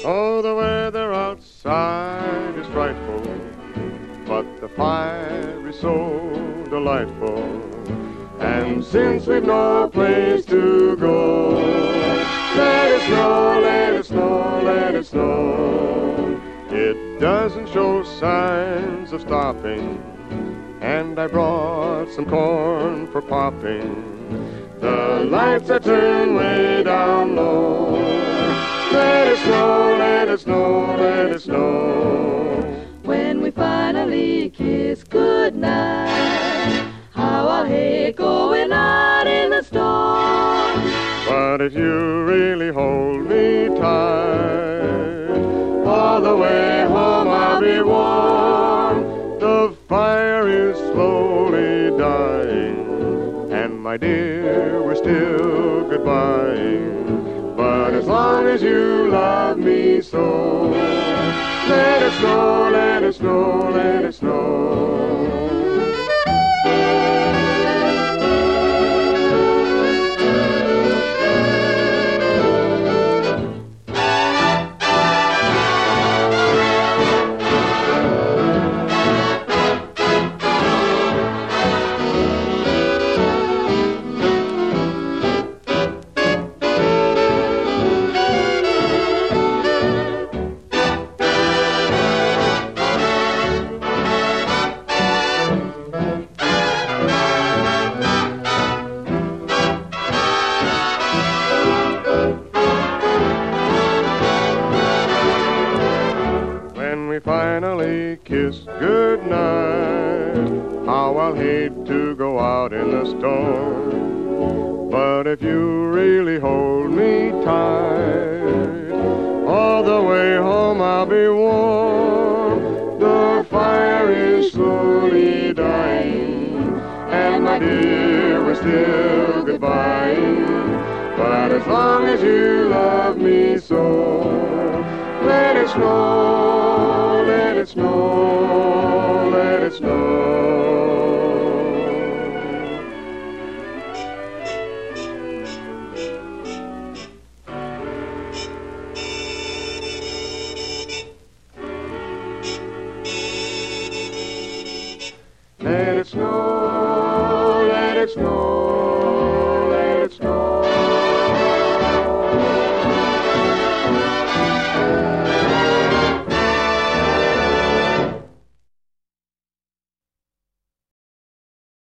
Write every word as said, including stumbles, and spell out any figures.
Oh, the weather outside is frightful, but the fire is so delightful. And since we've no place to go, let it snow, let it snow, let it snow. It doesn't show signs of stopping, and I brought some corn for popping. The lights are turned way down low. Let it snow, let it snow, let it snow. When we finally kiss goodnight, how I hate going out in the storm. But if you really hold me tight, all the way home I'll be warm. The fire is slowly dying, and my dear, we're still goodbying. But as long as you love me so, let it snow, let it snow, let it snow. Finally kiss goodnight, how I'll hate to go out in the storm. But if you really hold me tight, all the way home I'll be warm. The fire is slowly dying, and my dear, we're still goodbying. But as long as you love me so, let it snow, let it snow.